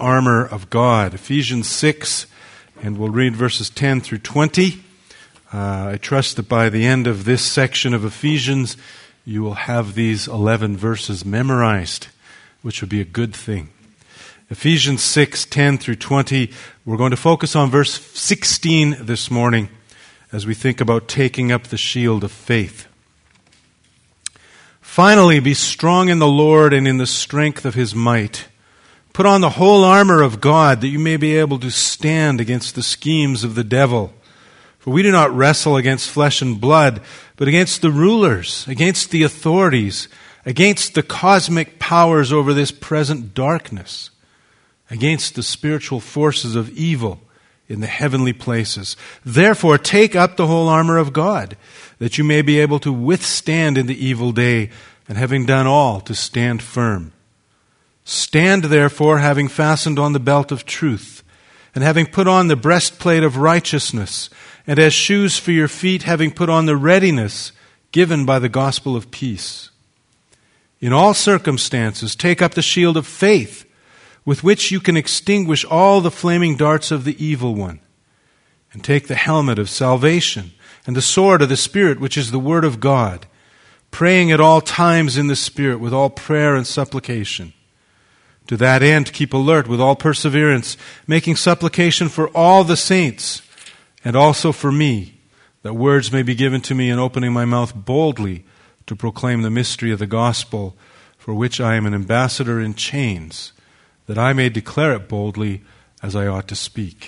armor of God. Ephesians 6, and we'll read verses 10 through 20. I trust that by the end of this section of Ephesians, you will have these 11 verses memorized, which would be a good thing. Ephesians 6, 10 through 20. We're going to focus on verse 16 this morning as we think about taking up the shield of faith. Finally, be strong in the Lord and in the strength of His might. Put on the whole armor of God that you may be able to stand against the schemes of the devil. For we do not wrestle against flesh and blood, but against the rulers, against the authorities, against the cosmic powers over this present darkness, against the spiritual forces of evil in the heavenly places. Therefore, take up the whole armor of God, that you may be able to withstand in the evil day, and having done all, to stand firm. Stand therefore, having fastened on the belt of truth, and having put on the breastplate of righteousness, and as shoes for your feet, having put on the readiness given by the gospel of peace. In all circumstances, take up the shield of faith, with which you can extinguish all the flaming darts of the evil one. And take the helmet of salvation, and the sword of the Spirit, which is the word of God, praying at all times in the Spirit with all prayer and supplication. To that end, keep alert with all perseverance, making supplication for all the saints, and also for me, that words may be given to me in opening my mouth boldly to proclaim the mystery of the gospel, for which I am an ambassador in chains, that I may declare it boldly as I ought to speak.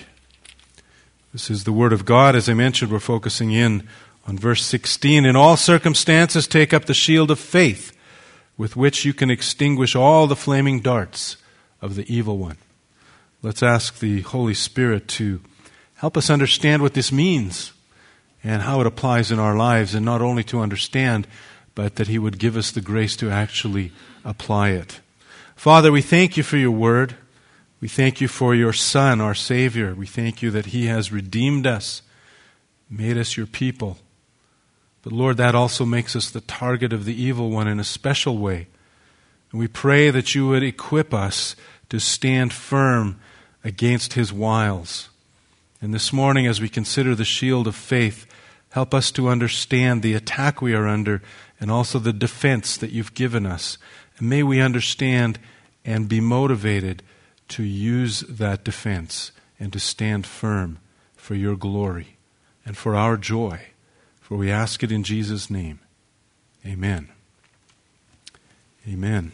This is the word of God. As I mentioned, we're focusing in on verse 16. In all circumstances, take up the shield of faith, with which you can extinguish all the flaming darts of the evil one. Let's ask the Holy Spirit to help us understand what this means and how it applies in our lives, and not only to understand, but that He would give us the grace to actually apply it. Father, we thank You for Your word. We thank You for Your Son, our Savior. We thank You that He has redeemed us, made us Your people. But Lord, that also makes us the target of the evil one in a special way. And we pray that You would equip us to stand firm against his wiles. And this morning, as we consider the shield of faith, help us to understand the attack we are under and also the defense that You've given us. And may we understand and be motivated to use that defense and to stand firm for Your glory and for our joy. For we ask it in Jesus' name. Amen. Amen.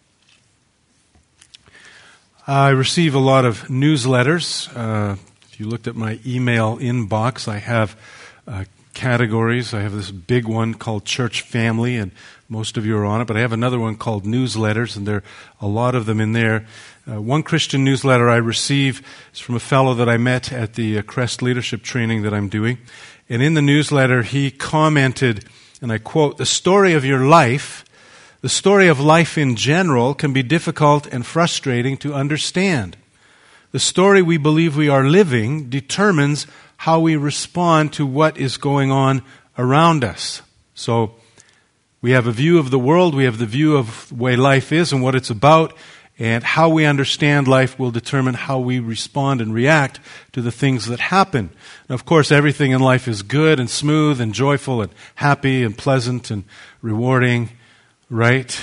I receive a lot of newsletters. If you looked at my email inbox, I have categories. I have this big one called Church Family, and most of you are on it, but I have another one called Newsletters, and there are a lot of them in there. One Christian newsletter I receive is from a fellow that I met at the Crest Leadership Training that I'm doing. And in the newsletter, he commented, and I quote, "The story of your life, the story of life in general, can be difficult and frustrating to understand. The story we believe we are living determines how we respond to what is going on around us." So we have a view of the world, we have the view of the way life is and what it's about, and how we understand life will determine how we respond and react to the things that happen. And of course, everything in life is good and smooth and joyful and happy and pleasant and rewarding, right?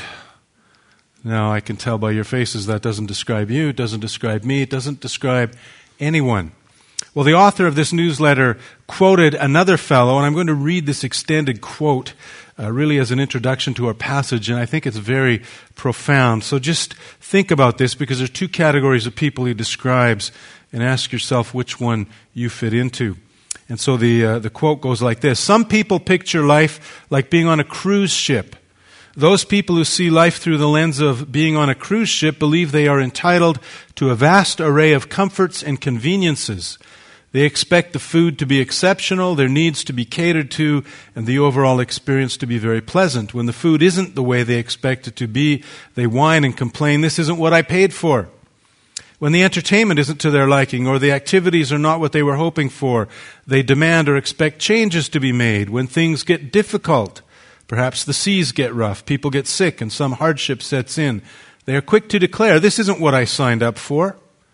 Now, I can tell by your faces that doesn't describe you, it doesn't describe me, it doesn't describe anyone. Well, the author of this newsletter quoted another fellow, and I'm going to read this extended quote really as an introduction to our passage, and I think it's very profound. So just think about this, because there are two categories of people he describes, and ask yourself which one you fit into. And so the quote goes like this: "Some people picture life like being on a cruise ship. Those people who see life through the lens of being on a cruise ship believe they are entitled to a vast array of comforts and conveniences. They expect the food to be exceptional, their needs to be catered to, and the overall experience to be very pleasant. When the food isn't the way they expect it to be, they whine and complain, 'This isn't what I paid for.' When the entertainment isn't to their liking or the activities are not what they were hoping for, they demand or expect changes to be made. When things get difficult, perhaps the seas get rough, people get sick, and some hardship sets in, they are quick to declare, 'This isn't what I signed up for.'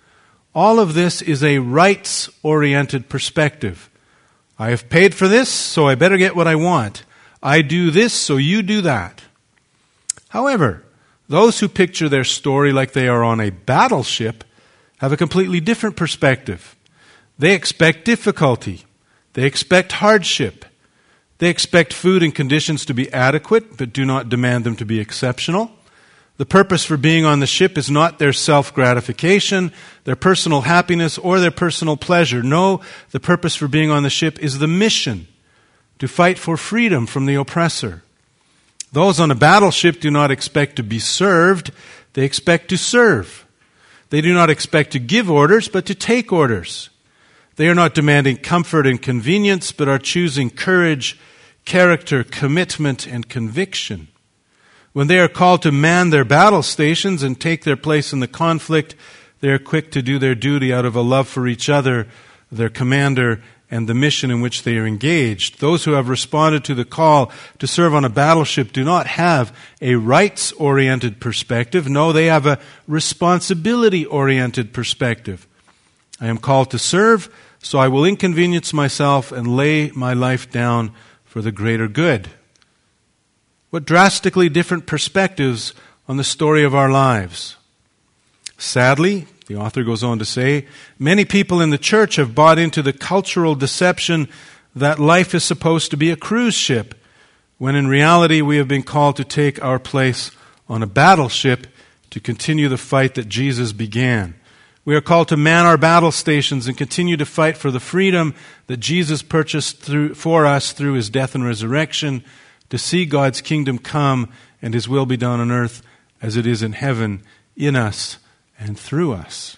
All of this is a rights-oriented perspective. I have paid for this, so I better get what I want. I do this, so you do that. However, those who picture their story like they are on a battleship have a completely different perspective. They expect difficulty. They expect hardship. They expect food and conditions to be adequate, but do not demand them to be exceptional. The purpose for being on the ship is not their self-gratification, their personal happiness, or their personal pleasure. No, the purpose for being on the ship is the mission, to fight for freedom from the oppressor. Those on a battleship do not expect to be served, they expect to serve. They do not expect to give orders, but to take orders. They are not demanding comfort and convenience, but are choosing courage, character, commitment, and conviction. When they are called to man their battle stations and take their place in the conflict, they are quick to do their duty out of a love for each other, their commander, and the mission in which they are engaged. Those who have responded to the call to serve on a battleship do not have a rights-oriented perspective. No, they have a responsibility-oriented perspective. I am called to serve, so I will inconvenience myself and lay my life down for the greater good. What drastically different perspectives on the story of our lives. Sadly, the author goes on to say, many people in the church have bought into the cultural deception that life is supposed to be a cruise ship, when in reality we have been called to take our place on a battleship to continue the fight that Jesus began. We are called to man our battle stations and continue to fight for the freedom that Jesus purchased for us through his death and resurrection, to see God's kingdom come and his will be done on earth as it is in heaven, in us and through us.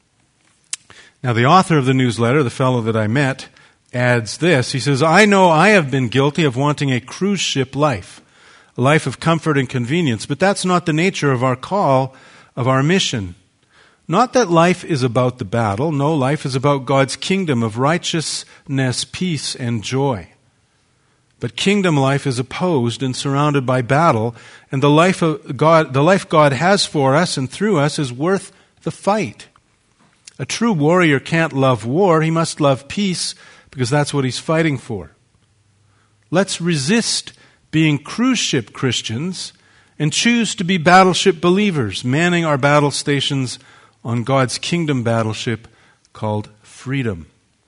Now the author of the newsletter, the fellow that I met, adds this. He says, I know I have been guilty of wanting a cruise ship life, a life of comfort and convenience, but that's not the nature of our call, of our mission. Not that life is about the battle. No, life is about God's kingdom of righteousness, peace, and joy. But kingdom life is opposed and surrounded by battle, and the life God has for us and through us is worth the fight. A true warrior can't love war, he must love peace, because that's what he's fighting for. Let's resist being cruise ship Christians and choose to be battleship believers, manning our battle stations on God's kingdom battleship called freedom.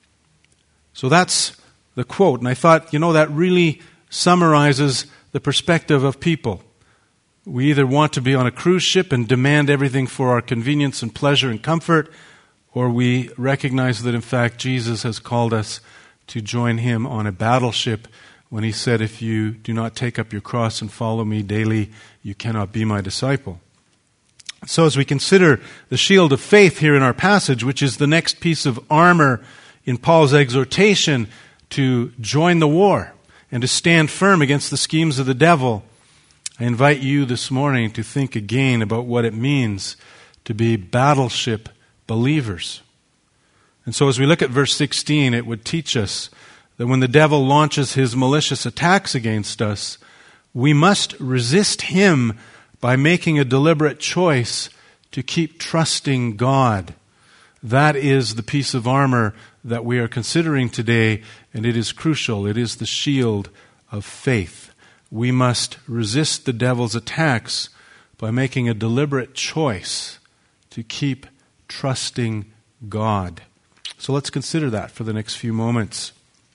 So that's the quote, and I thought, that really summarizes the perspective of people. We either want to be on a cruise ship and demand everything for our convenience and pleasure and comfort, or we recognize that in fact Jesus has called us to join him on a battleship when he said, if you do not take up your cross and follow me daily, you cannot be my disciple. So as we consider the shield of faith here in our passage, which is the next piece of armor in Paul's exhortation to join the war and to stand firm against the schemes of the devil, I invite you this morning to think again about what it means to be battleship believers. And so as we look at verse 16, it would teach us that when the devil launches his malicious attacks against us, we must resist him by making a deliberate choice to keep trusting God. That is the piece of armor that we are considering today, and it is crucial. It is the shield of faith. We must resist the devil's attacks by making a deliberate choice to keep trusting God. So let's consider that for the next few moments.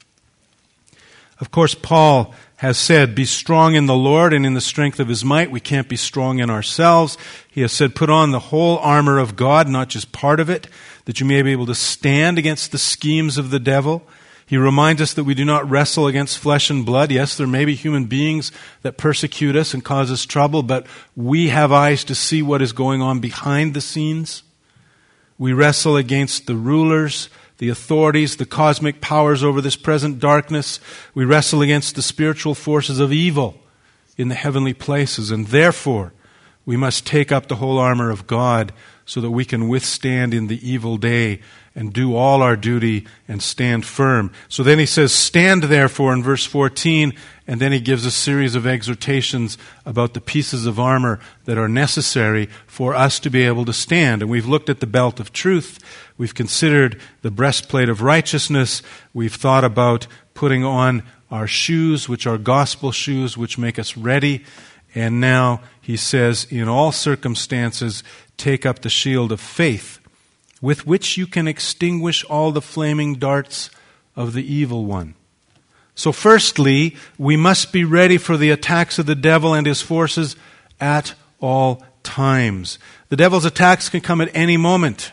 Of course, Paul has said, be strong in the Lord and in the strength of his might. We can't be strong in ourselves. He has said, put on the whole armor of God, not just part of it, that you may be able to stand against the schemes of the devil. He reminds us that we do not wrestle against flesh and blood. Yes, there may be human beings that persecute us and cause us trouble, but we have eyes to see what is going on behind the scenes. We wrestle against the rulers, the authorities, the cosmic powers over this present darkness. We wrestle against the spiritual forces of evil in the heavenly places, and therefore we must take up the whole armor of God so that we can withstand in the evil day and do all our duty and stand firm. So then he says, stand therefore in verse 14, and then he gives a series of exhortations about the pieces of armor that are necessary for us to be able to stand. And we've looked at the belt of truth. We've considered the breastplate of righteousness. We've thought about putting on our shoes, which are gospel shoes, which make us ready. And now he says, in all circumstances, take up the shield of faith, with which you can extinguish all the flaming darts of the evil one. So firstly, we must be ready for the attacks of the devil and his forces at all times. The devil's attacks can come at any moment.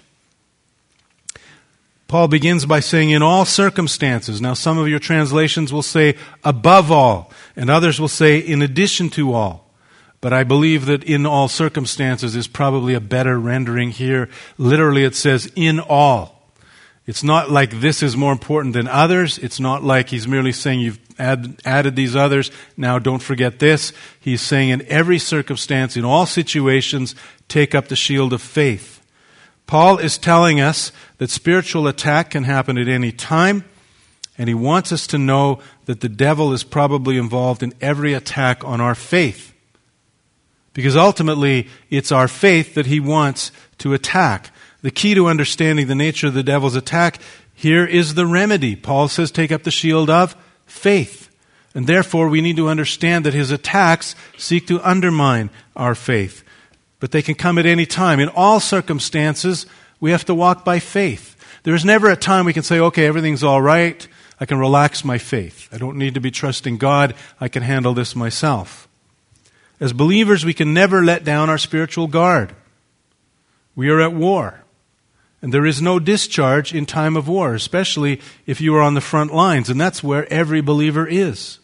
Paul begins by saying, in all circumstances. Now, some of your translations will say, above all, and others will say, in addition to all. But I believe that in all circumstances is probably a better rendering here. Literally, it says, in all. It's not like this is more important than others. It's not like he's merely saying you've added these others, now don't forget this. He's saying in every circumstance, in all situations, take up the shield of faith. Paul is telling us that spiritual attack can happen at any time, and he wants us to know that the devil is probably involved in every attack on our faith. Because ultimately, it's our faith that he wants to attack. The key to understanding the nature of the devil's attack here is the remedy. Paul says, take up the shield of faith. And therefore, we need to understand that his attacks seek to undermine our faith. But they can come at any time. In all circumstances, we have to walk by faith. There is never a time we can say, okay, everything's all right. I can relax my faith. I don't need to be trusting God. I can handle this myself. As believers, we can never let down our spiritual guard. We are at war. And there is no discharge in time of war, especially if you are on the front lines. And that's where every believer is.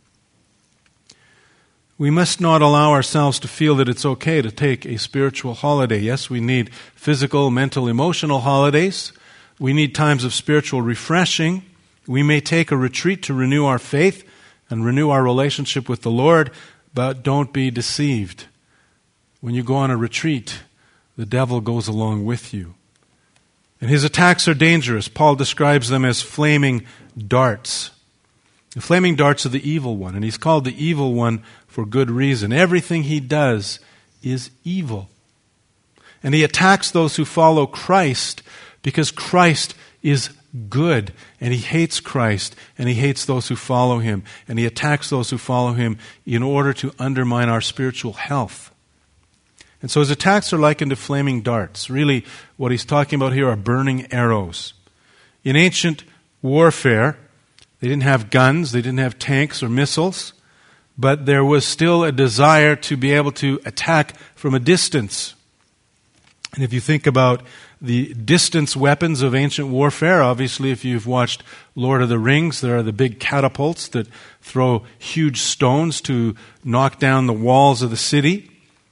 We must not allow ourselves to feel that it's okay to take a spiritual holiday. Yes, we need physical, mental, emotional holidays. We need times of spiritual refreshing. We may take a retreat to renew our faith and renew our relationship with the Lord, but don't be deceived. When you go on a retreat, the devil goes along with you. And his attacks are dangerous. Paul describes them as flaming darts. The flaming darts of the evil one. And he's called the evil one for good reason. Everything he does is evil. And he attacks those who follow Christ because Christ is good. And he hates Christ. And he hates those who follow him. And he attacks those who follow him in order to undermine our spiritual health. And so his attacks are likened to flaming darts. Really, what he's talking about here are burning arrows. In ancient warfare, they didn't have guns, they didn't have tanks or missiles, but there was still a desire to be able to attack from a distance. And if you think about the distance weapons of ancient warfare, obviously if you've watched Lord of the Rings, there are the big catapults that throw huge stones to knock down the walls of the city.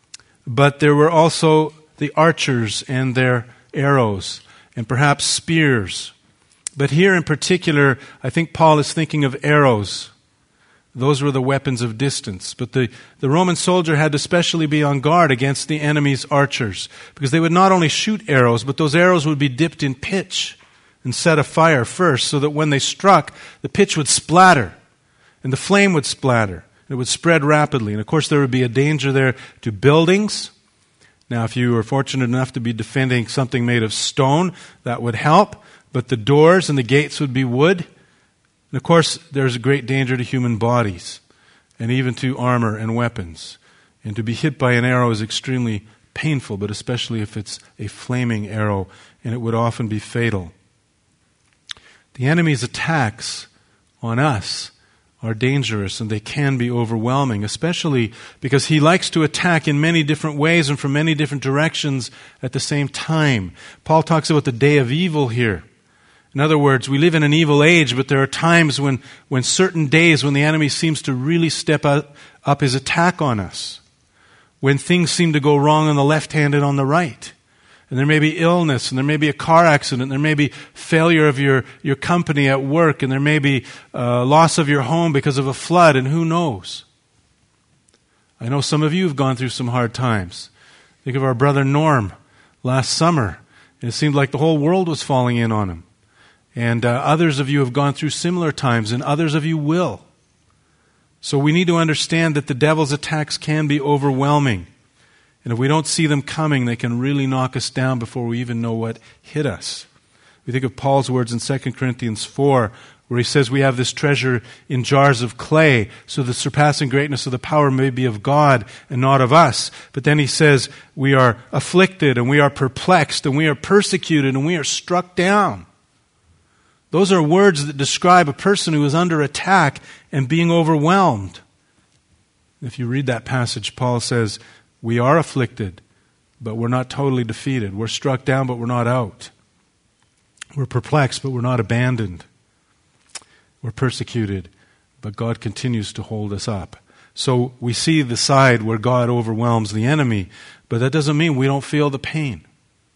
But there were also the archers and their arrows, and perhaps spears. But here in particular, I think Paul is thinking of arrows. Those were the weapons of distance. But the Roman soldier had to specially be on guard against the enemy's archers, because they would not only shoot arrows, but those arrows would be dipped in pitch and set afire first, so that when they struck, the pitch would splatter, and the flame would splatter. It would spread rapidly. And of course, there would be a danger there to buildings. Now, if you were fortunate enough to be defending something made of stone, that would help. But the doors and the gates would be wood. And of course, there's a great danger to human bodies and even to armor and weapons. And to be hit by an arrow is extremely painful, but especially if it's a flaming arrow, and it would often be fatal. The enemy's attacks on us are dangerous, and they can be overwhelming, especially because he likes to attack in many different ways and from many different directions at the same time. Paul talks about the day of evil here. In other words, we live in an evil age, but there are times when certain days when the enemy seems to really step up his attack on us, when things seem to go wrong on the left hand and on the right. And there may be illness, and there may be a car accident, and there may be failure of your company at work, and there may be loss of your home because of a flood, and who knows? I know some of you have gone through some hard times. Think of our brother Norm last summer. And it seemed like the whole world was falling in on him. And others of you have gone through similar times, and others of you will. So we need to understand that the devil's attacks can be overwhelming. And if we don't see them coming, they can really knock us down before we even know what hit us. We think of Paul's words in 2 Corinthians 4, where he says we have this treasure in jars of clay, so the surpassing greatness of the power may be of God and not of us. But then he says we are afflicted and we are perplexed and we are persecuted and we are struck down. Those are words that describe a person who is under attack and being overwhelmed. If you read that passage, Paul says, we are afflicted, but we're not totally defeated. We're struck down, but we're not out. We're perplexed, but we're not abandoned. We're persecuted, but God continues to hold us up. So we see the side where God overwhelms the enemy, but that doesn't mean we don't feel the pain.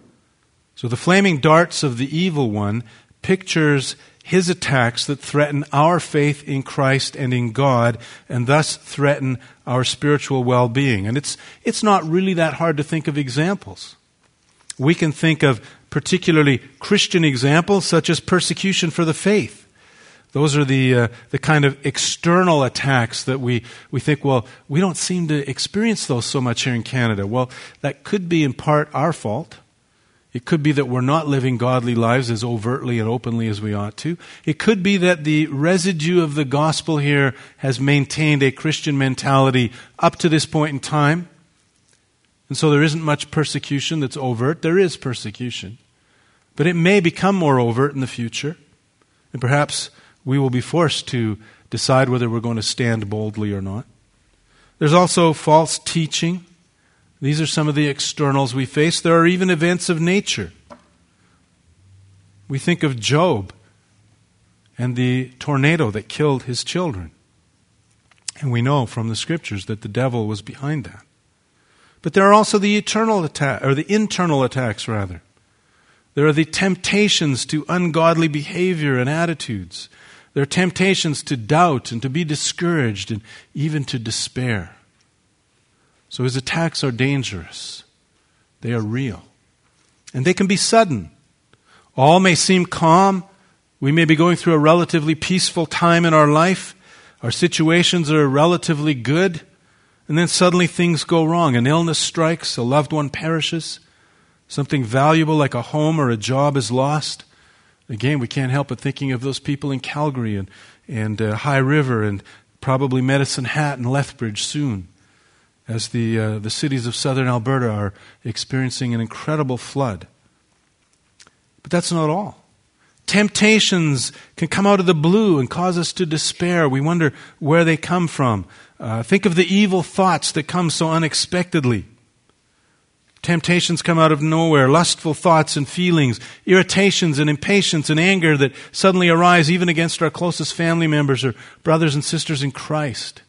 So the flaming darts of the evil one pictures his attacks that threaten our faith in Christ and in God, and thus threaten our spiritual well-being. And it's not really that hard to think of examples. We can think of particularly Christian examples, such as persecution for the faith. Those are the kind of external attacks that we think, well, we don't seem to experience those so much here in Canada. Well, that could be in part our fault. It could be that we're not living godly lives as overtly and openly as we ought to. It could be that the residue of the gospel here has maintained a Christian mentality up to this point in time. And so there isn't much persecution that's overt. There is persecution. But it may become more overt in the future. And perhaps we will be forced to decide whether we're going to stand boldly or not. There's also false teaching. These are some of the externals we face. There are even events of nature. We think of Job and the tornado that killed his children. And we know from the scriptures that the devil was behind that. But there are also the internal attacks rather. There are the temptations to ungodly behavior and attitudes. There are temptations to doubt and to be discouraged and even to despair. So his attacks are dangerous. They are real. And they can be sudden. All may seem calm. We may be going through a relatively peaceful time in our life. Our situations are relatively good. And then suddenly things go wrong. An illness strikes, a loved one perishes, something valuable like a home or a job is lost. Again, we can't help but thinking of those people in Calgary and High River and probably Medicine Hat and Lethbridge soon, as the cities of southern Alberta are experiencing an incredible flood. But that's not all. Temptations can come out of the blue and cause us to despair. We wonder where they come from. Think of the evil thoughts that come so unexpectedly. Temptations come out of nowhere, lustful thoughts and feelings, irritations and impatience and anger that suddenly arise even against our closest family members or brothers and sisters in Christ.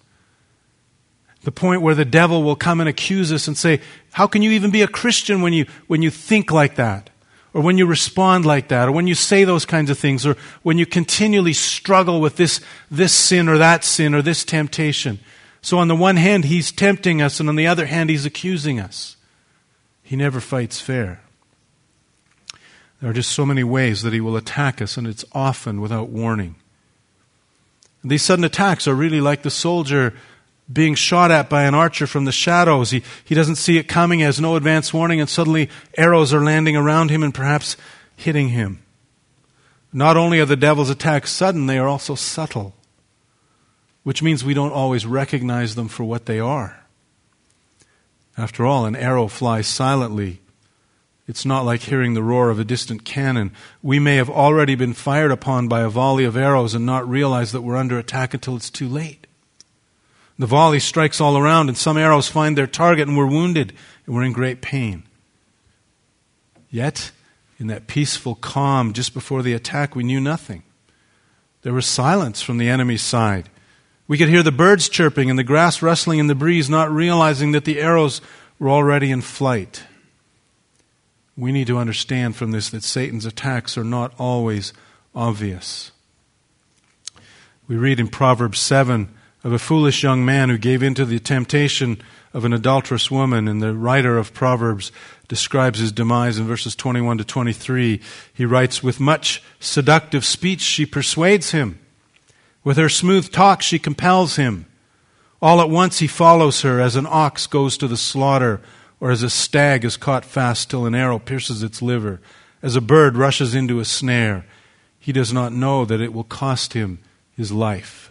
The point where the devil will come and accuse us and say, how can you even be a Christian when you think like that? Or when you respond like that? Or when you say those kinds of things? Or when you continually struggle with this sin or this temptation? So on the one hand, he's tempting us, and on the other hand, he's accusing us. He never fights fair. There are just so many ways that he will attack us, and it's often without warning. And these sudden attacks are really like the soldier being shot at by an archer from the shadows. He doesn't see it coming, has no advance warning, and suddenly arrows are landing around him and perhaps hitting him. Not only are the devil's attacks sudden, they are also subtle, which means we don't always recognize them for what they are. After all, an arrow flies silently. It's not like hearing the roar of a distant cannon. We may have already been fired upon by a volley of arrows and not realize that we're under attack until it's too late. The volley strikes all around, and some arrows find their target, and we're wounded, and we're in great pain. Yet, in that peaceful calm just before the attack, we knew nothing. There was silence from the enemy's side. We could hear the birds chirping and the grass rustling in the breeze, not realizing that the arrows were already in flight. We need to understand from this that Satan's attacks are not always obvious. We read in Proverbs 7, of a foolish young man who gave in to the temptation of an adulterous woman, and the writer of Proverbs describes his demise in verses 21 to 23. He writes, "With much seductive speech she persuades him. With her smooth talk she compels him. All at once he follows her, as an ox goes to the slaughter, or as a stag is caught fast till an arrow pierces its liver, as a bird rushes into a snare. He does not know that it will cost him his life."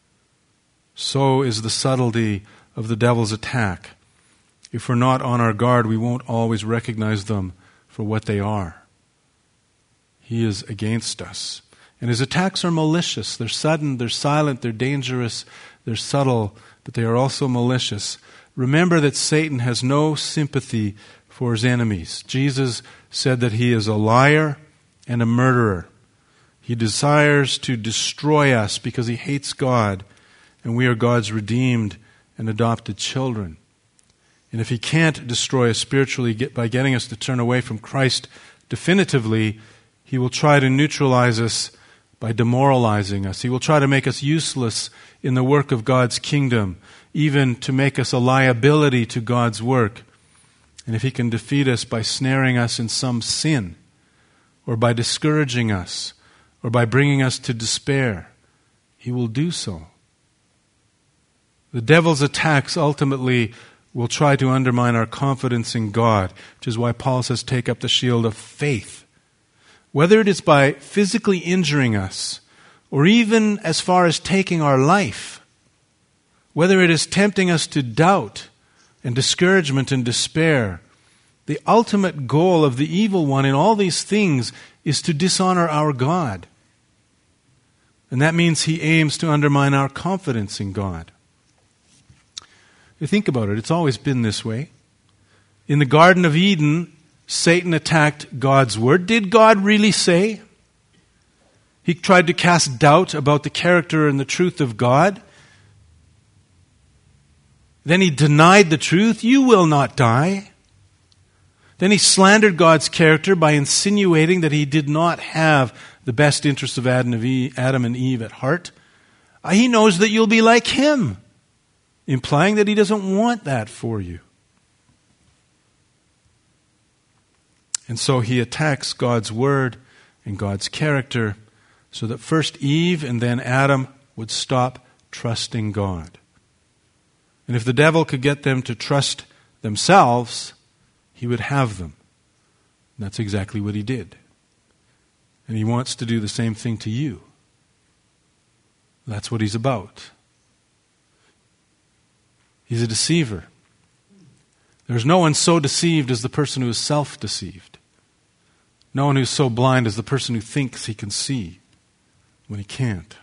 So is the subtlety of the devil's attack. If we're not on our guard, we won't always recognize them for what they are. He is against us. And his attacks are malicious. They're sudden, they're silent, they're dangerous, they're subtle, but they are also malicious. Remember that Satan has no sympathy for his enemies. Jesus said that he is a liar and a murderer. He desires to destroy us because he hates God, and we are God's redeemed and adopted children. And if he can't destroy us spiritually by getting us to turn away from Christ definitively, he will try to neutralize us by demoralizing us. He will try to make us useless in the work of God's kingdom, even to make us a liability to God's work. And if he can defeat us by snaring us in some sin, or by discouraging us, or by bringing us to despair, he will do so. The devil's attacks ultimately will try to undermine our confidence in God, which is why Paul says, take up the shield of faith. Whether it is by physically injuring us, or even as far as taking our life, whether it is tempting us to doubt and discouragement and despair, the ultimate goal of the evil one in all these things is to dishonor our God. And that means he aims to undermine our confidence in God. You think about it, it's always been this way. In the Garden of Eden, Satan attacked God's word. Did God really say? He tried to cast doubt about the character and the truth of God. Then he denied the truth. You will not die. Then he slandered God's character by insinuating that he did not have the best interests of Adam and Eve at heart. He knows that you'll be like him, implying that he doesn't want that for you. And so he attacks God's word and God's character so that first Eve and then Adam would stop trusting God. And if the devil could get them to trust themselves, he would have them. And that's exactly what he did. And he wants to do the same thing to you. That's what he's about. He's a deceiver. There's no one so deceived as the person who is self-deceived. No one who's so blind as the person who thinks he can see when he can't.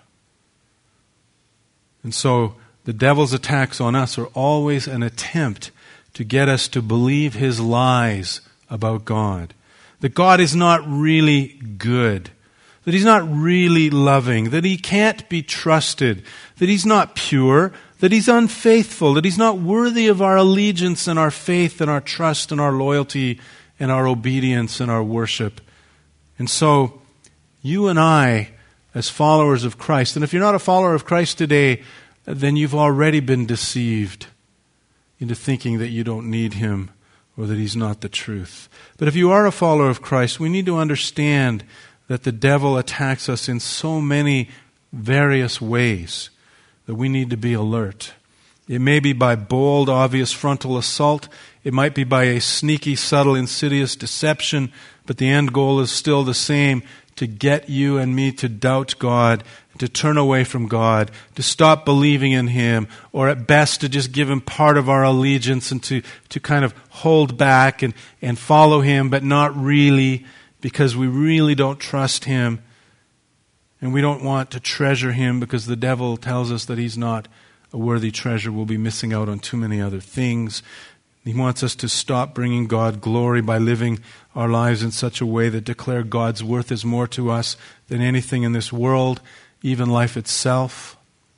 And so the devil's attacks on us are always an attempt to get us to believe his lies about God. That God is not really good. That he's not really loving. That he can't be trusted. That he's not pure. That he's unfaithful. That he's not worthy of our allegiance and our faith and our trust and our loyalty and our obedience and our worship. And so, you and I, as followers of Christ, and if you're not a follower of Christ today, then you've already been deceived into thinking that you don't need him or that he's not the truth. But if you are a follower of Christ, we need to understand that the devil attacks us in so many various ways that we need to be alert. It may be by bold, obvious frontal assault. It might be by a sneaky, subtle, insidious deception, but the end goal is still the same, to get you and me to doubt God, to turn away from God, to stop believing in him, or at best to just give him part of our allegiance and to kind of hold back and follow him, but not really, because we really don't trust him, and we don't want to treasure him because the devil tells us that he's not a worthy treasure. We'll be missing out on too many other things. He wants us to stop bringing God glory by living our lives in such a way that declare God's worth is more to us than anything in this world, even life itself.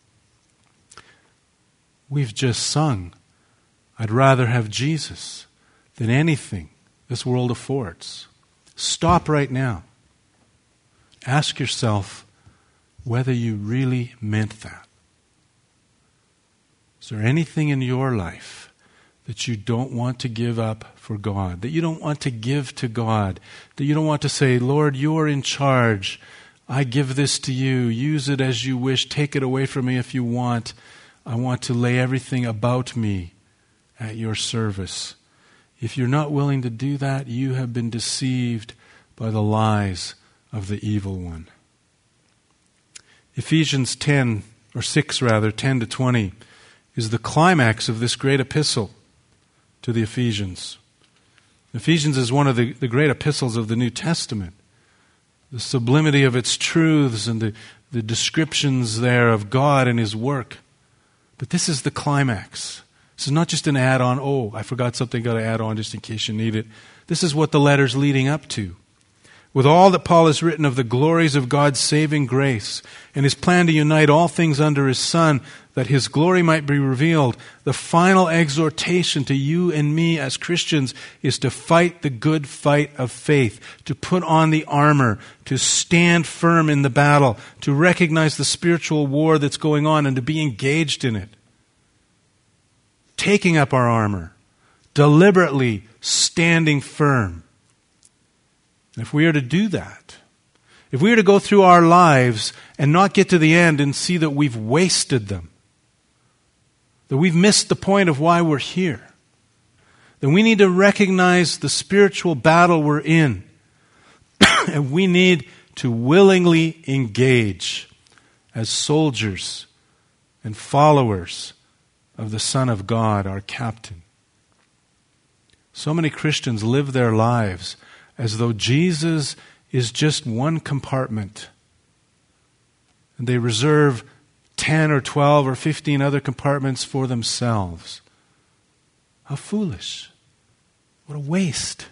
We've just sung, I'd rather have Jesus than anything this world affords. Stop right now. Ask yourself whether you really meant that. Is there anything in your life that you don't want to give up for God, that you don't want to give to God, that you don't want to say, Lord, you are in charge. I give this to you. Use it as you wish. Take it away from me if you want. I want to lay everything about me at your service. If you're not willing to do that, you have been deceived by the lies of the evil one. Ephesians 10 to 20, is the climax of this great epistle to the Ephesians. Ephesians is one of the great epistles of the New Testament. The sublimity of its truths and the descriptions there of God and His work. But this is the climax. This is not just an add-on. Oh, I forgot something, got to add on just in case you need it. This is what the letter's leading up to. With all that Paul has written of the glories of God's saving grace and His plan to unite all things under His Son, that His glory might be revealed, the final exhortation to you and me as Christians is to fight the good fight of faith, to put on the armor, to stand firm in the battle, to recognize the spiritual war that's going on and to be engaged in it. Taking up our armor, deliberately standing firm. If we are to do that, if we are to go through our lives and not get to the end and see that we've wasted them, that we've missed the point of why we're here, then we need to recognize the spiritual battle we're in. And we need to willingly engage as soldiers and followers of the Son of God, our captain. So many Christians live their lives as though Jesus is just one compartment. And they reserve 10 or 12 or 15 other compartments for themselves. How foolish. What a waste.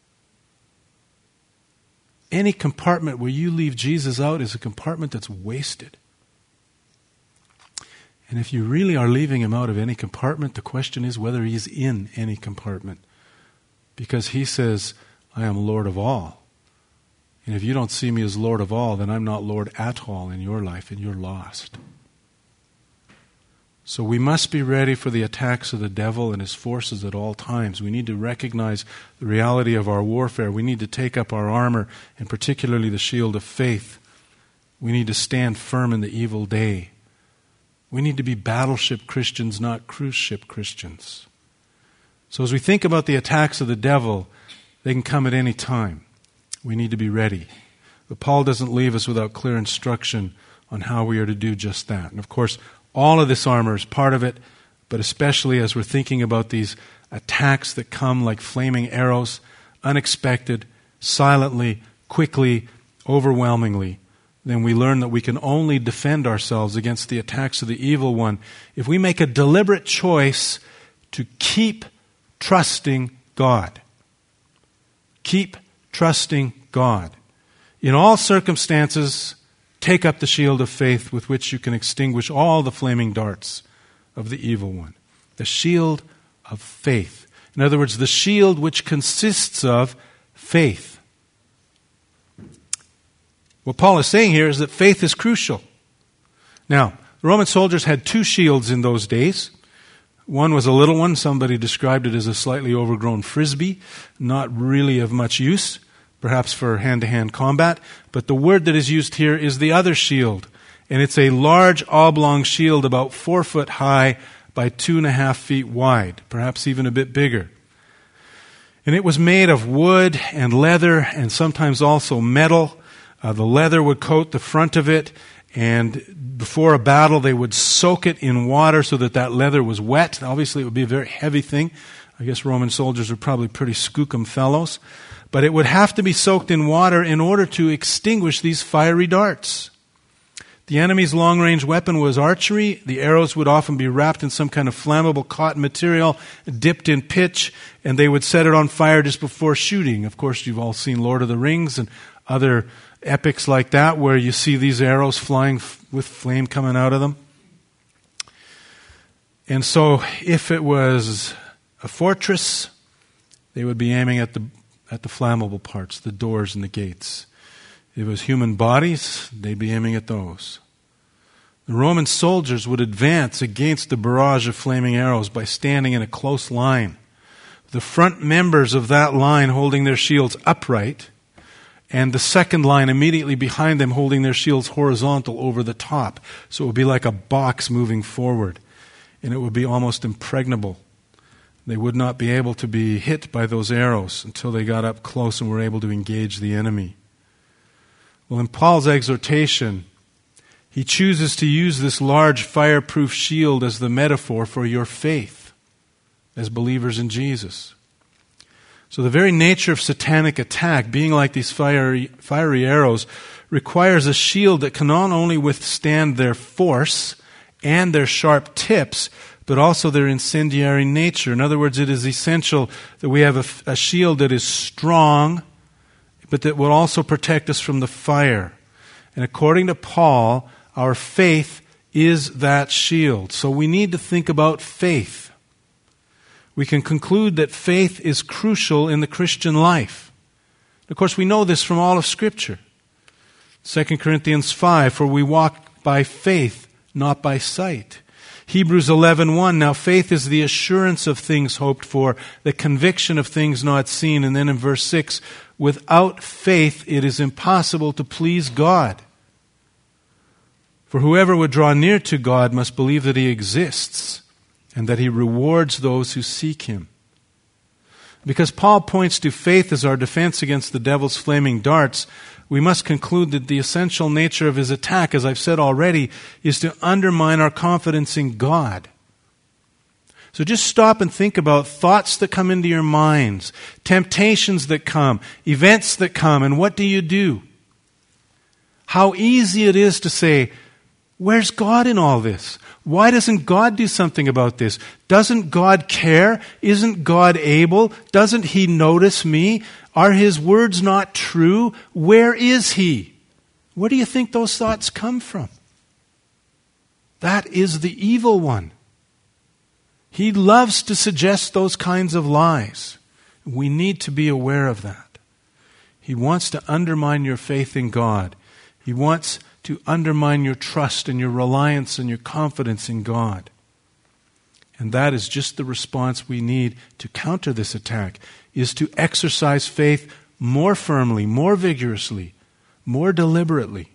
Any compartment where you leave Jesus out is a compartment that's wasted. And if you really are leaving Him out of any compartment, the question is whether He's in any compartment. Because He says, I am Lord of all. And if you don't see me as Lord of all, then I'm not Lord at all in your life, and you're lost. So we must be ready for the attacks of the devil and his forces at all times. We need to recognize the reality of our warfare. We need to take up our armor, and particularly the shield of faith. We need to stand firm in the evil day. We need to be battleship Christians, not cruise ship Christians. So as we think about the attacks of the devil, they can come at any time. We need to be ready. But Paul doesn't leave us without clear instruction on how we are to do just that. And of course, all of this armor is part of it, but especially as we're thinking about these attacks that come like flaming arrows, unexpected, silently, quickly, overwhelmingly, then we learn that we can only defend ourselves against the attacks of the evil one if we make a deliberate choice to keep trusting God. Keep trusting God. In all circumstances, take up the shield of faith with which you can extinguish all the flaming darts of the evil one. The shield of faith. In other words, the shield which consists of faith. What Paul is saying here is that faith is crucial. Now, the Roman soldiers had two shields in those days. One was a little one. Somebody described it as a slightly overgrown frisbee, not really of much use, perhaps for hand-to-hand combat. But the word that is used here is the other shield. And it's a large oblong shield about 4 foot high by 2.5 feet wide, perhaps even a bit bigger. And it was made of wood and leather and sometimes also metal. The leather would coat the front of it, and before a battle they would soak it in water so that that leather was wet. Obviously it would be a very heavy thing. I guess Roman soldiers were probably pretty skookum fellows. But it would have to be soaked in water in order to extinguish these fiery darts. The enemy's long-range weapon was archery. The arrows would often be wrapped in some kind of flammable cotton material, dipped in pitch, and they would set it on fire just before shooting. Of course, you've all seen Lord of the Rings and other epics like that where you see these arrows flying with flame coming out of them. And so if it was a fortress, they would be aiming at the flammable parts, the doors and the gates. If it was human bodies, they'd be aiming at those. The Roman soldiers would advance against the barrage of flaming arrows by standing in a close line. The front members of that line holding their shields upright, and the second line immediately behind them holding their shields horizontal over the top. So it would be like a box moving forward, and it would be almost impregnable. They would not be able to be hit by those arrows until they got up close and were able to engage the enemy. Well, in Paul's exhortation, he chooses to use this large fireproof shield as the metaphor for your faith as believers in Jesus. So the very nature of satanic attack, being like these fiery arrows, requires a shield that can not only withstand their force and their sharp tips, but also their incendiary nature. In other words, it is essential that we have a shield that is strong, but that will also protect us from the fire. And according to Paul, our faith is that shield. So we need to think about faith. We can conclude that faith is crucial in the Christian life. Of course, we know this from all of Scripture. 2 Corinthians 5, for we walk by faith, not by sight. Hebrews 11:1, now faith is the assurance of things hoped for, the conviction of things not seen. And then in verse 6, without faith it is impossible to please God. For whoever would draw near to God must believe that He exists and that He rewards those who seek Him. Because Paul points to faith as our defense against the devil's flaming darts, we must conclude that the essential nature of his attack, as I've said already, is to undermine our confidence in God. So just stop and think about thoughts that come into your minds, temptations that come, events that come, and what do? How easy it is to say, where's God in all this? Why doesn't God do something about this? Doesn't God care? Isn't God able? Doesn't He notice me? Are His words not true? Where is He? Where do you think those thoughts come from? That is the evil one. He loves to suggest those kinds of lies. We need to be aware of that. He wants to undermine your faith in God. He wants to undermine your trust and your reliance and your confidence in God. And that is just the response we need to counter this attack, is to exercise faith more firmly, more vigorously, more deliberately.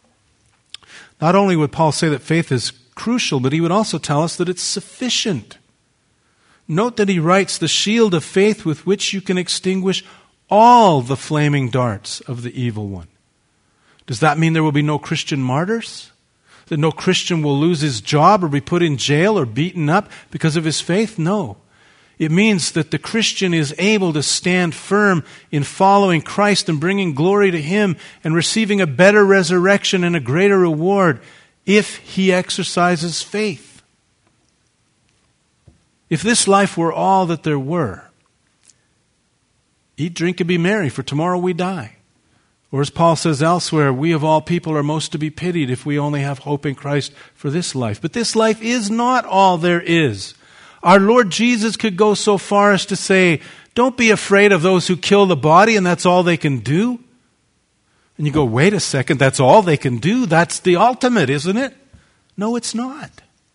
Not only would Paul say that faith is crucial, but he would also tell us that it's sufficient. Note that he writes, the shield of faith with which you can extinguish all the flaming darts of the evil one. Does that mean there will be no Christian martyrs? That no Christian will lose his job or be put in jail or beaten up because of his faith? No. It means that the Christian is able to stand firm in following Christ and bringing glory to Him and receiving a better resurrection and a greater reward if he exercises faith. If this life were all that there were, eat, drink, and be merry, for tomorrow we die. Or as Paul says elsewhere, we of all people are most to be pitied if we only have hope in Christ for this life. But this life is not all there is. Our Lord Jesus could go so far as to say, don't be afraid of those who kill the body and that's all they can do. And you go, wait a second, that's all they can do? That's the ultimate, isn't it? No, it's not.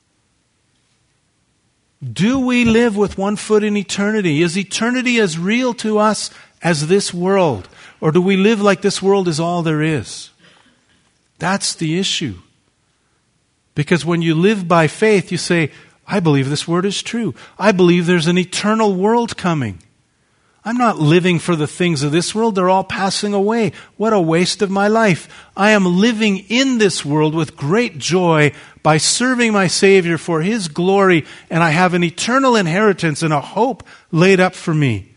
Do we live with one foot in eternity? Is eternity as real to us as this world? Or do we live like this world is all there is? That's the issue. Because when you live by faith, you say, I believe this word is true. I believe there's an eternal world coming. I'm not living for the things of this world. They're all passing away. What a waste of my life. I am living in this world with great joy by serving my Savior for His glory, and I have an eternal inheritance and a hope laid up for me.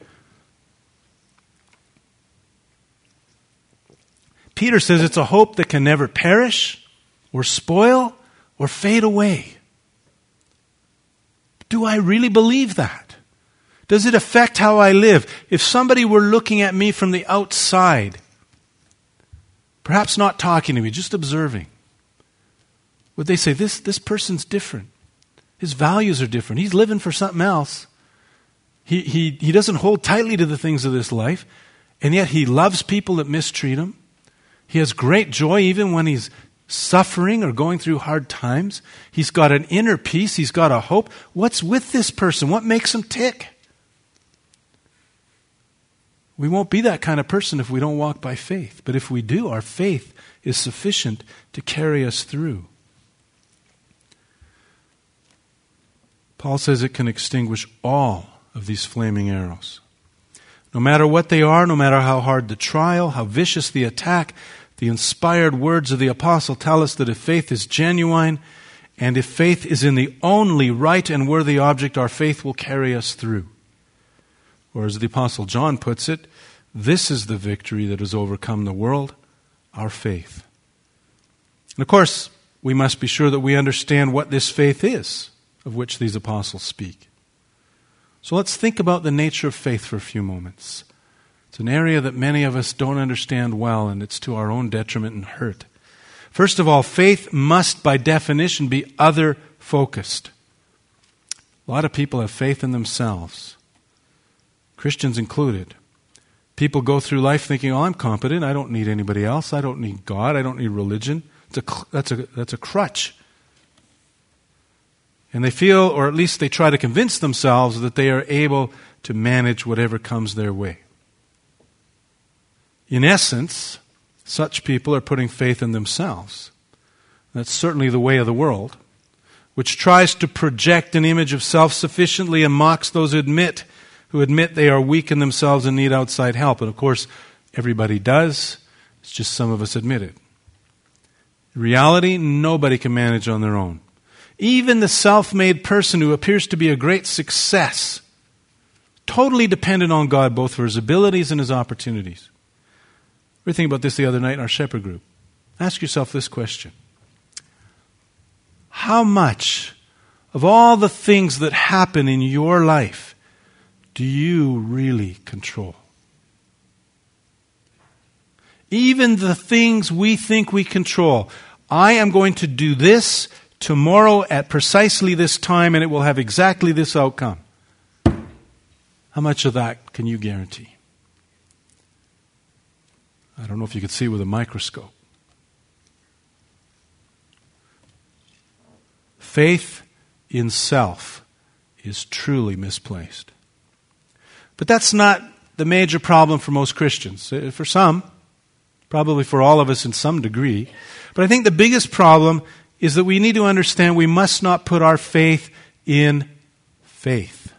Peter says it's a hope that can never perish or spoil or fade away. Do I really believe that? Does it affect how I live? If somebody were looking at me from the outside, perhaps not talking to me, just observing, would they say, this person's different. His values are different. He's living for something else. He doesn't hold tightly to the things of this life, and yet he loves people that mistreat him. He has great joy even when he's suffering or going through hard times. He's got an inner peace. He's got a hope. What's with this person? What makes him tick? We won't be that kind of person if we don't walk by faith. But if we do, our faith is sufficient to carry us through. Paul says it can extinguish all of these flaming arrows. No matter what they are, no matter how hard the trial, how vicious the attack, the inspired words of the apostle tell us that if faith is genuine, and if faith is in the only right and worthy object, our faith will carry us through. Or as the apostle John puts it, this is the victory that has overcome the world, our faith. And of course, we must be sure that we understand what this faith is, of which these apostles speak. So let's think about the nature of faith for a few moments. It's an area that many of us don't understand well, and it's to our own detriment and hurt. First of all, faith must, by definition, be other-focused. A lot of people have faith in themselves, Christians included. People go through life thinking, oh, I'm competent, I don't need anybody else, I don't need God, I don't need religion. That's a crutch. And they feel, or at least they try to convince themselves, that they are able to manage whatever comes their way. In essence, such people are putting faith in themselves. That's certainly the way of the world, which tries to project an image of self-sufficiently and mocks those who admit they are weak in themselves and need outside help. And of course, everybody does. It's just some of us admit it. In reality, nobody can manage on their own. Even the self-made person who appears to be a great success, totally dependent on God both for his abilities and his opportunities. We were thinking about this the other night in our shepherd group. Ask yourself this question. How much of all the things that happen in your life do you really control? Even the things we think we control. I am going to do this tomorrow at precisely this time, and it will have exactly this outcome. How much of that can you guarantee? I don't know if you could see with a microscope. Faith in self is truly misplaced. But that's not the major problem for most Christians. For some, probably for all of us in some degree. But I think the biggest problem is that we need to understand we must not put our faith in faith.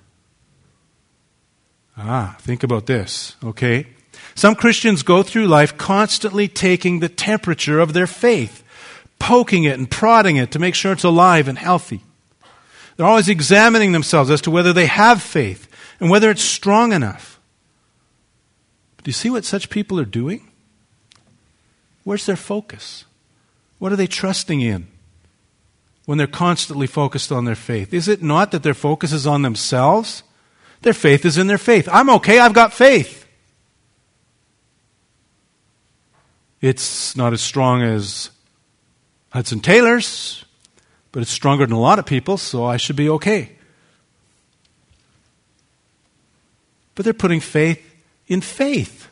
Think about this, okay? Some Christians go through life constantly taking the temperature of their faith, poking it and prodding it to make sure it's alive and healthy. They're always examining themselves as to whether they have faith and whether it's strong enough. But do you see what such people are doing? Where's their focus? What are they trusting in when they're constantly focused on their faith? Is it not that their focus is on themselves? Their faith is in their faith. I'm okay, I've got faith. It's not as strong as Hudson Taylor's, but it's stronger than a lot of people, so I should be okay. But they're putting faith in faith.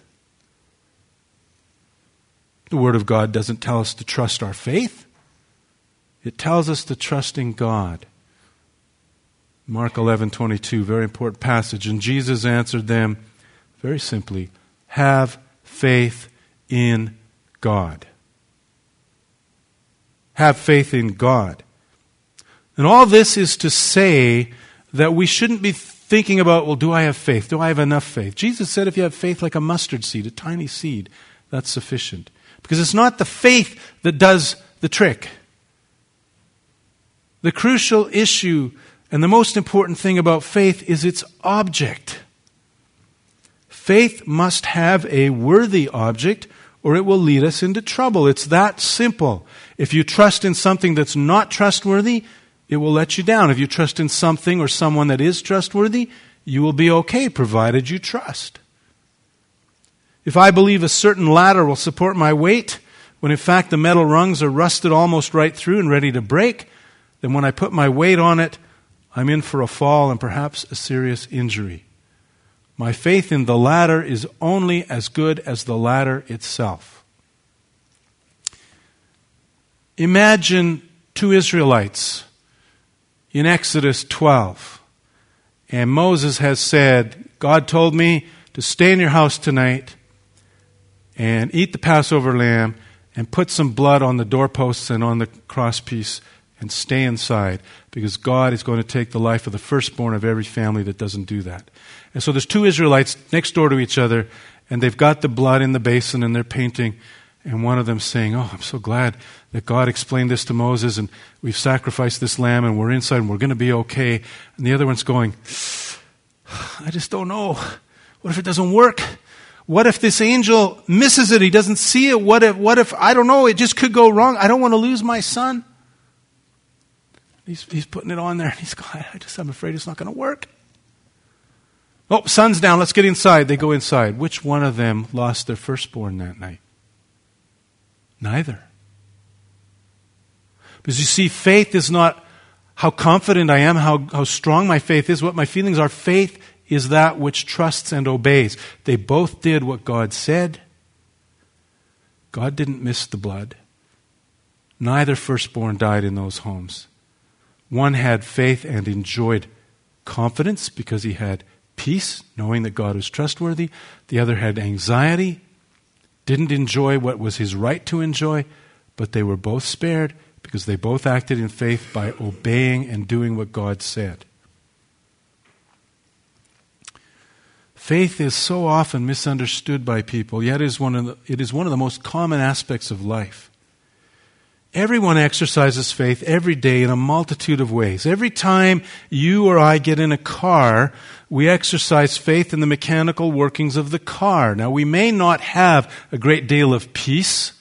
The Word of God doesn't tell us to trust our faith. It tells us to trust in God. Mark 11:22, very important passage. And Jesus answered them very simply, have faith in God. Have faith in God. And all this is to say that we shouldn't be thinking about, well, do I have faith? Do I have enough faith? Jesus said if you have faith like a mustard seed, a tiny seed, that's sufficient. Because it's not the faith that does the trick. The crucial issue and the most important thing about faith is its object. Faith must have a worthy object or it will lead us into trouble. It's that simple. If you trust in something that's not trustworthy, it will let you down. If you trust in something or someone that is trustworthy, you will be okay, provided you trust. If I believe a certain ladder will support my weight, when in fact the metal rungs are rusted almost right through and ready to break, then when I put my weight on it, I'm in for a fall and perhaps a serious injury. My faith in the ladder is only as good as the ladder itself. Imagine two Israelites in Exodus 12. And Moses has said, God told me to stay in your house tonight and eat the Passover lamb and put some blood on the doorposts and on the crosspiece and stay inside, because God is going to take the life of the firstborn of every family that doesn't do that. And so there's two Israelites next door to each other, and they've got the blood in the basin and they're painting, and one of them's saying, oh, I'm so glad that God explained this to Moses and we've sacrificed this lamb and we're inside and we're going to be okay. And the other one's going, I just don't know. What if it doesn't work? What if this angel misses it? He doesn't see it. What if I don't know, it just could go wrong. I don't want to lose my son. He's putting it on there and he's going, I'm afraid it's not going to work. Oh, sun's down. Let's get inside. They go inside. Which one of them lost their firstborn that night? Neither. Because you see, faith is not how confident I am, how strong my faith is, what my feelings are. Faith is that which trusts and obeys. They both did what God said. God didn't miss the blood. Neither firstborn died in those homes. One had faith and enjoyed confidence because he had peace, knowing that God was trustworthy. The other had anxiety, didn't enjoy what was his right to enjoy, but they were both spared because they both acted in faith by obeying and doing what God said. Faith is so often misunderstood by people, yet it is one of the most common aspects of life. Everyone exercises faith every day in a multitude of ways. Every time you or I get in a car, we exercise faith in the mechanical workings of the car. Now, we may not have a great deal of peace.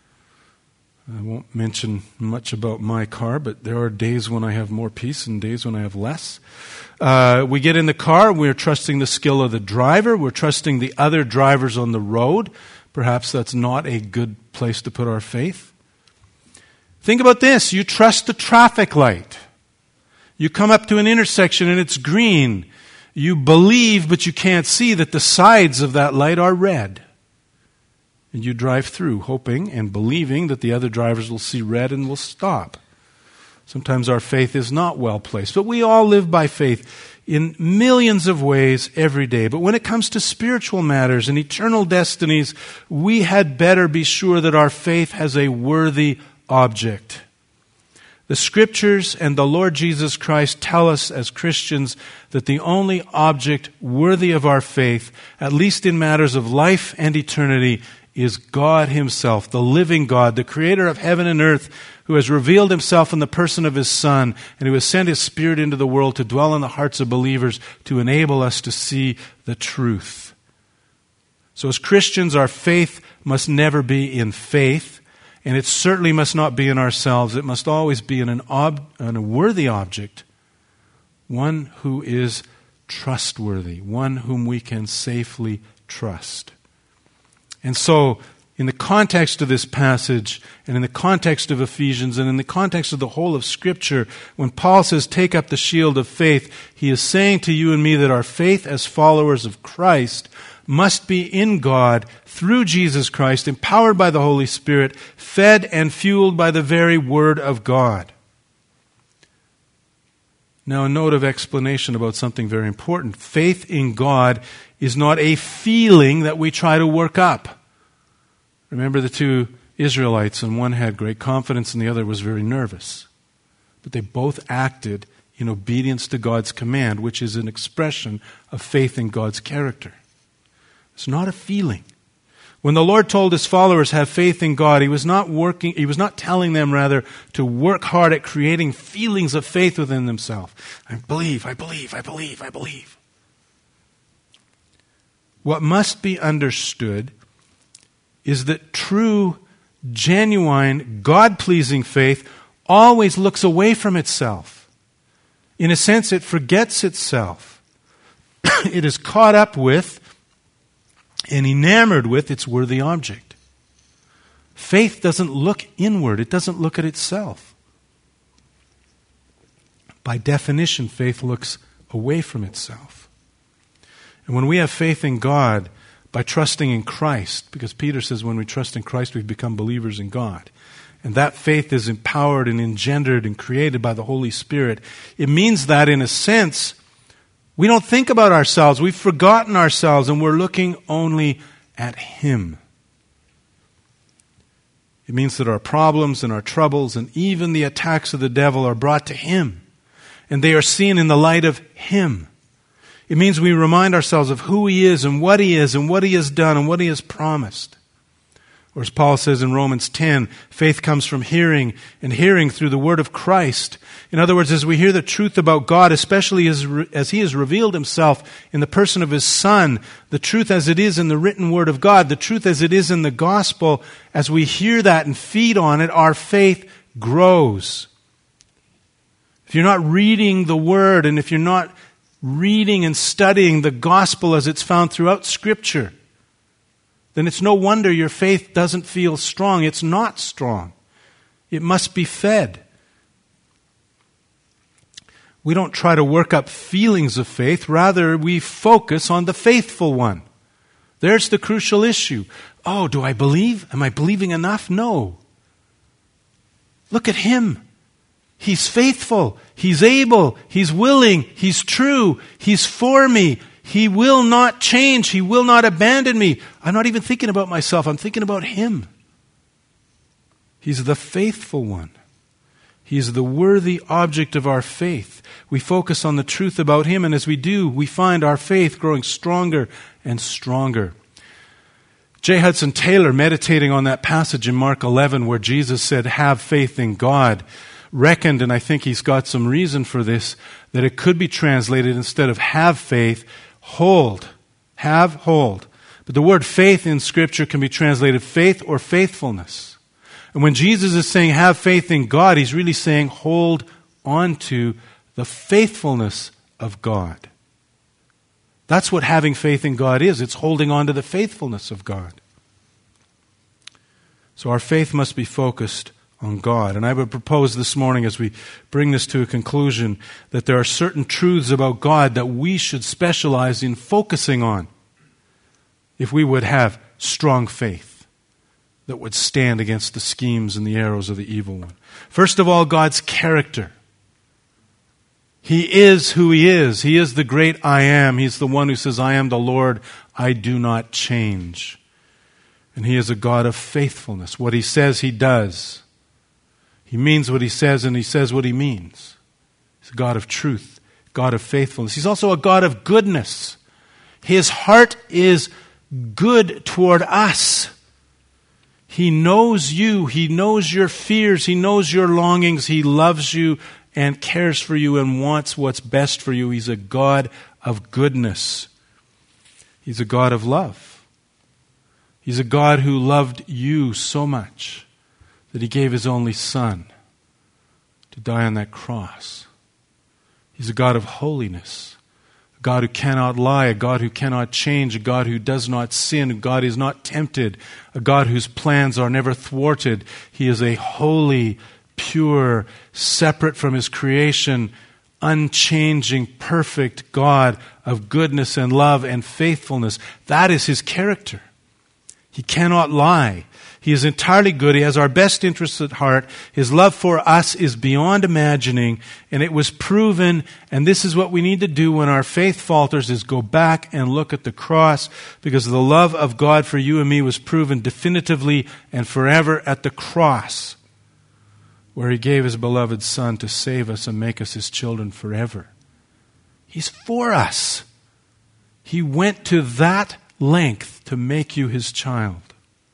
I won't mention much about my car, but there are days when I have more peace and days when I have less. We get in the car, we're trusting the skill of the driver, we're trusting the other drivers on the road. Perhaps that's not a good place to put our faith. Think about this. You trust the traffic light. You come up to an intersection and it's green. You believe, but you can't see that the sides of that light are red. And you drive through, hoping and believing that the other drivers will see red and will stop. Sometimes our faith is not well placed, but we all live by faith in millions of ways every day. But when it comes to spiritual matters and eternal destinies, we had better be sure that our faith has a worthy object. The Scriptures and the Lord Jesus Christ tell us as Christians that the only object worthy of our faith, at least in matters of life and eternity, is God Himself, the living God, the creator of heaven and earth, who has revealed Himself in the person of His Son, and who has sent His Spirit into the world to dwell in the hearts of believers to enable us to see the truth. So as Christians, our faith must never be in faith, and it certainly must not be in ourselves. It must always be in a worthy object, one who is trustworthy, one whom we can safely trust. And so, in the context of this passage, and in the context of Ephesians, and in the context of the whole of Scripture, when Paul says, take up the shield of faith, he is saying to you and me that our faith as followers of Christ must be in God through Jesus Christ, empowered by the Holy Spirit, fed and fueled by the very Word of God. Now, a note of explanation about something very important. Faith in God is not a feeling that we try to work up. Remember the two Israelites, and one had great confidence and the other was very nervous. But they both acted in obedience to God's command, which is an expression of faith in God's character. It's not a feeling. When the Lord told His followers have faith in God, He was not telling them rather to work hard at creating feelings of faith within themselves. I believe. What must be understood is that true, genuine, God-pleasing faith always looks away from itself. In a sense, it forgets itself. It is caught up with and enamored with its worthy object. Faith doesn't look inward. It doesn't look at itself. By definition, faith looks away from itself. And when we have faith in God, by trusting in Christ, because Peter says when we trust in Christ, we've become believers in God. and that faith is empowered and engendered and created by the Holy Spirit, it means that, in a sense, we don't think about ourselves. We've forgotten ourselves, and we're looking only at Him. It means that our problems and our troubles and even the attacks of the devil are brought to Him, and they are seen in the light of Him. It means we remind ourselves of who He is and what He has done and what He has promised. Or as Paul says in Romans 10, faith comes from hearing, and hearing through the word of Christ. In other words, as we hear the truth about God, especially as He has revealed Himself in the person of His Son, the truth as it is in the written word of God, the truth as it is in the gospel, as we hear that and feed on it, our faith grows. If you're not reading the word, and if you're not reading and studying the gospel as it's found throughout Scripture, then it's no wonder your faith doesn't feel strong. It's not strong. It must be fed. We don't try to work up feelings of faith. Rather, we focus on the faithful one. There's the crucial issue. Oh, do I believe? Am I believing enough? No. Look at Him. He's faithful. He's able. He's willing. He's true. He's for me. He will not change. He will not abandon me. I'm not even thinking about myself. I'm thinking about Him. He's the faithful one. He's the worthy object of our faith. We focus on the truth about Him, and as we do, we find our faith growing stronger and stronger. J. Hudson Taylor, meditating on that passage in Mark 11 where Jesus said, "Have faith in God," reckoned, and I think he's got some reason for this, that it could be translated, instead of "have faith," hold. Have hold. But the word faith in Scripture can be translated faith or faithfulness. And when Jesus is saying have faith in God, He's really saying hold on to the faithfulness of God. That's what having faith in God is. It's holding on to the faithfulness of God. So our faith must be focused on God. And I would propose this morning, as we bring this to a conclusion, that there are certain truths about God that we should specialize in focusing on if we would have strong faith that would stand against the schemes and the arrows of the evil one. First of all, God's character. He is who He is. He is the great I am. He's the one who says, "I am the Lord, I do not change." And He is a God of faithfulness. What He says, He does. He means what He says, and He says what He means. He's a God of truth, God of faithfulness. He's also a God of goodness. His heart is good toward us. He knows you. He knows your fears. He knows your longings. He loves you and cares for you and wants what's best for you. He's a God of goodness. He's a God of love. He's a God who loved you so much that He gave His only Son to die on that cross. He's a God of holiness, a God who cannot lie, a God who cannot change, a God who does not sin, a God who is not tempted, a God whose plans are never thwarted. He is a holy, pure, separate from His creation, unchanging, perfect God of goodness and love and faithfulness. That is His character. He cannot lie. He is entirely good. He has our best interests at heart. His love for us is beyond imagining, and it was proven, and this is what we need to do when our faith falters, is go back and look at the cross, because the love of God for you and me was proven definitively and forever at the cross, where He gave His beloved Son to save us and make us His children forever. He's for us. He went to that length to make you His child.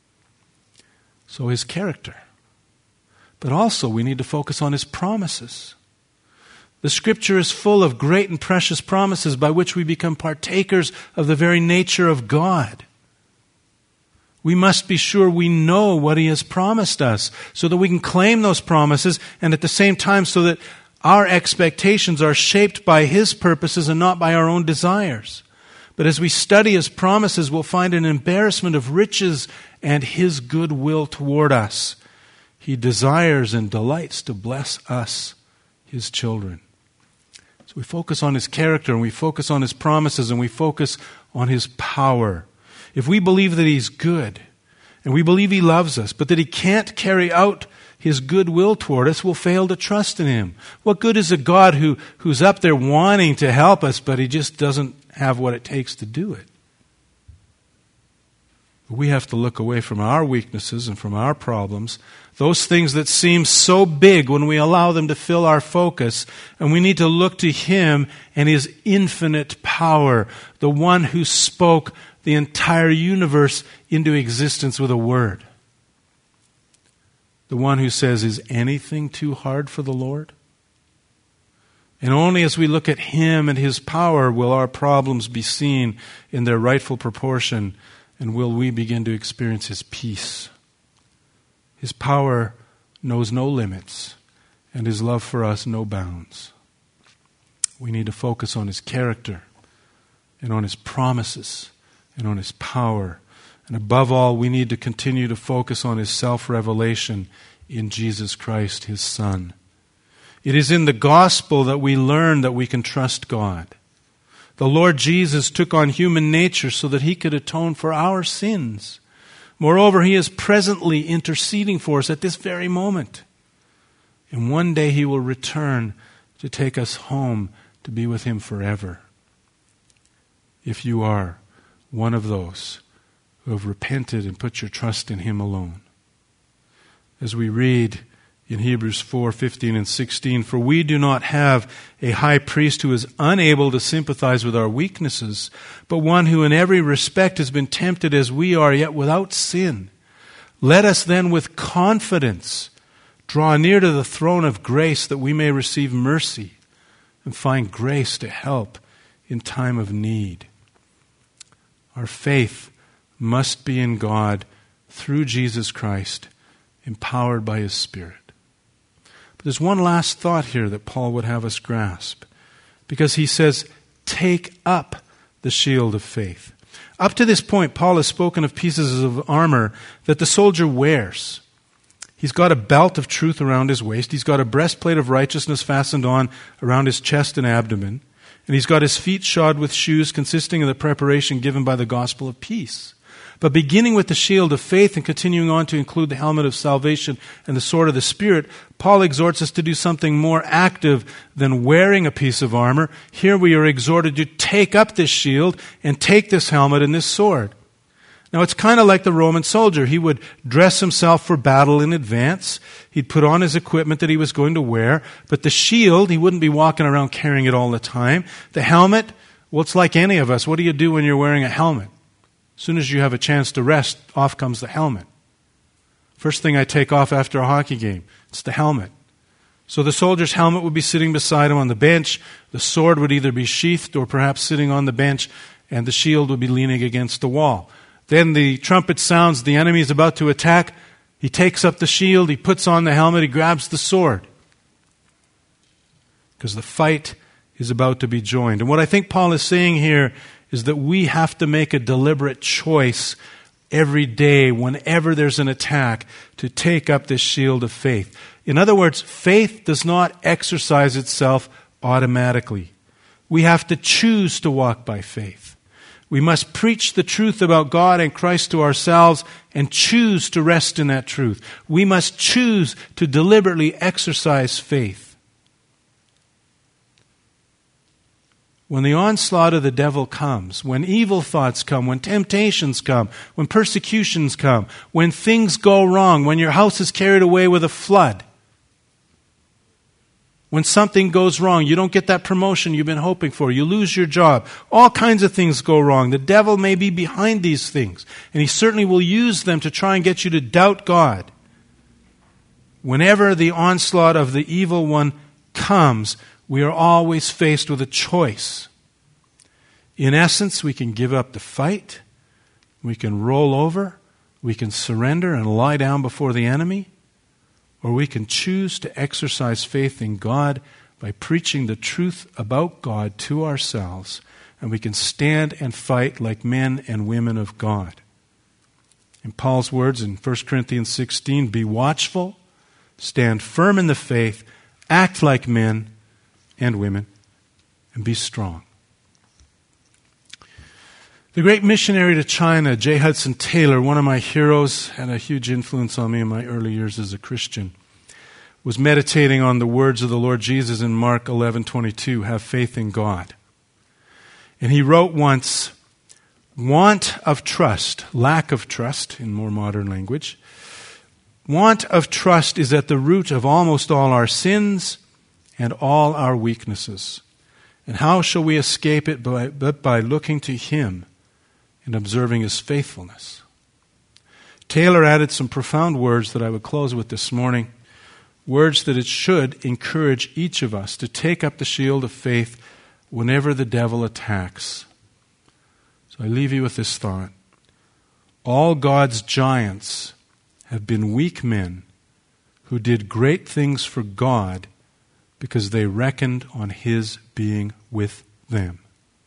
So His character. But also we need to focus on His promises. The Scripture is full of great and precious promises by which we become partakers of the very nature of God. We must be sure we know what He has promised us so that we can claim those promises, and at the same time so that our expectations are shaped by His purposes and not by our own desires. But as we study His promises, we'll find an embarrassment of riches and His goodwill toward us. He desires and delights to bless us, His children. So we focus on His character, and we focus on His promises, and we focus on His power. If we believe that He's good, and we believe He loves us, but that He can't carry out His good will toward us, we'll fail to trust in Him. What good is a God who's up there wanting to help us, but He just doesn't have what it takes to do it? We have to look away from our weaknesses and from our problems, those things that seem so big when we allow them to fill our focus, and we need to look to Him and His infinite power, the one who spoke the entire universe into existence with a word. The one who says, "Is anything too hard for the Lord?" And only as we look at Him and His power will our problems be seen in their rightful proportion, and will we begin to experience His peace. His power knows no limits, and His love for us no bounds. We need to focus on His character, and on His promises, and on His power. And above all, we need to continue to focus on His self-revelation in Jesus Christ, His Son. It is in the gospel that we learn that we can trust God. The Lord Jesus took on human nature so that He could atone for our sins. Moreover, He is presently interceding for us at this very moment. And one day He will return to take us home to be with Him forever. If you are one of those who have repented and put your trust in Him alone. As we read in Hebrews 4:15 and 16, "For we do not have a high priest who is unable to sympathize with our weaknesses, but one who in every respect has been tempted as we are, yet without sin. Let us then with confidence draw near to the throne of grace that we may receive mercy and find grace to help in time of need." Our faith must be in God through Jesus Christ, empowered by His Spirit. But there's one last thought here that Paul would have us grasp, because he says, take up the shield of faith. Up to this point, Paul has spoken of pieces of armor that the soldier wears. He's got a belt of truth around his waist. He's got a breastplate of righteousness fastened on around his chest and abdomen. And he's got his feet shod with shoes consisting of the preparation given by the gospel of peace. But beginning with the shield of faith and continuing on to include the helmet of salvation and the sword of the Spirit, Paul exhorts us to do something more active than wearing a piece of armor. Here we are exhorted to take up this shield and take this helmet and this sword. Now it's kind of like the Roman soldier. He would dress himself for battle in advance. He'd put on his equipment that he was going to wear. But the shield, he wouldn't be walking around carrying it all the time. The helmet, well, it's like any of us. What do you do when you're wearing a helmet? As soon as you have a chance to rest, off comes the helmet. First thing I take off after a hockey game, it's the helmet. So the soldier's helmet would be sitting beside him on the bench. The sword would either be sheathed or perhaps sitting on the bench, and the shield would be leaning against the wall. Then the trumpet sounds, the enemy is about to attack. He takes up the shield, he puts on the helmet, he grabs the sword. Because the fight is about to be joined. And what I think Paul is saying here is that we have to make a deliberate choice every day, whenever there's an attack, to take up this shield of faith. In other words, faith does not exercise itself automatically. We have to choose to walk by faith. We must preach the truth about God and Christ to ourselves and choose to rest in that truth. We must choose to deliberately exercise faith. When the onslaught of the devil comes, when evil thoughts come, when temptations come, when persecutions come, when things go wrong, when your house is carried away with a flood, when something goes wrong, you don't get that promotion you've been hoping for, you lose your job, all kinds of things go wrong. The devil may be behind these things, and he certainly will use them to try and get you to doubt God. Whenever the onslaught of the evil one comes, we are always faced with a choice. In essence, we can give up the fight, we can roll over, we can surrender and lie down before the enemy, or we can choose to exercise faith in God by preaching the truth about God to ourselves, and we can stand and fight like men and women of God. In Paul's words in 1 Corinthians 16, be watchful, stand firm in the faith, act like men and women, and be strong. The great missionary to China, J. Hudson Taylor, one of my heroes, had a huge influence on me in my early years as a Christian, was meditating on the words of the Lord Jesus in Mark 11:22, have faith in God. And he wrote once, want of trust, lack of trust in more modern language, want of trust is at the root of almost all our sins and all our weaknesses. And how shall we escape it but by looking to Him and observing His faithfulness? Taylor added some profound words that I would close with this morning, words that it should encourage each of us to take up the shield of faith whenever the devil attacks. So I leave you with this thought. All God's giants have been weak men who did great things for God because they reckoned on His being with them.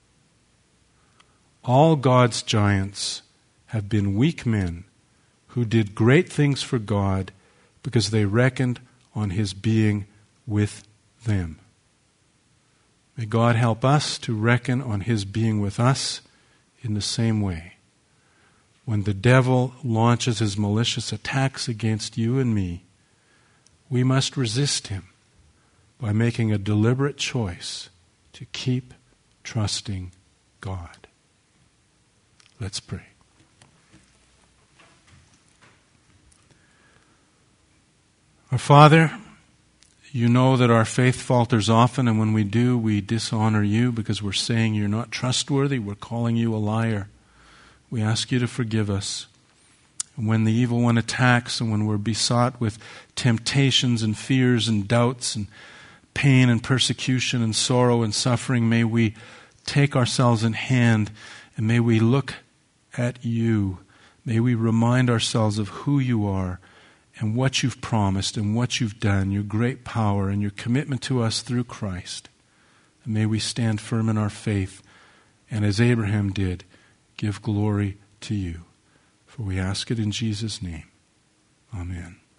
All God's giants have been weak men who did great things for God because they reckoned on His being with them. May God help us to reckon on His being with us in the same way. When the devil launches his malicious attacks against you and me, we must resist him by making a deliberate choice to keep trusting God. Let's pray. Our Father, you know that our faith falters often, and when we do, we dishonor you because we're saying you're not trustworthy. We're calling you a liar. We ask you to forgive us. And when the evil one attacks and when we're besought with temptations and fears and doubts and pain and persecution and sorrow and suffering, may we take ourselves in hand and may we look at you. May we remind ourselves of who you are and what you've promised and what you've done, your great power and your commitment to us through Christ. And may we stand firm in our faith and, as Abraham did, give glory to you. For we ask it in Jesus' name. Amen.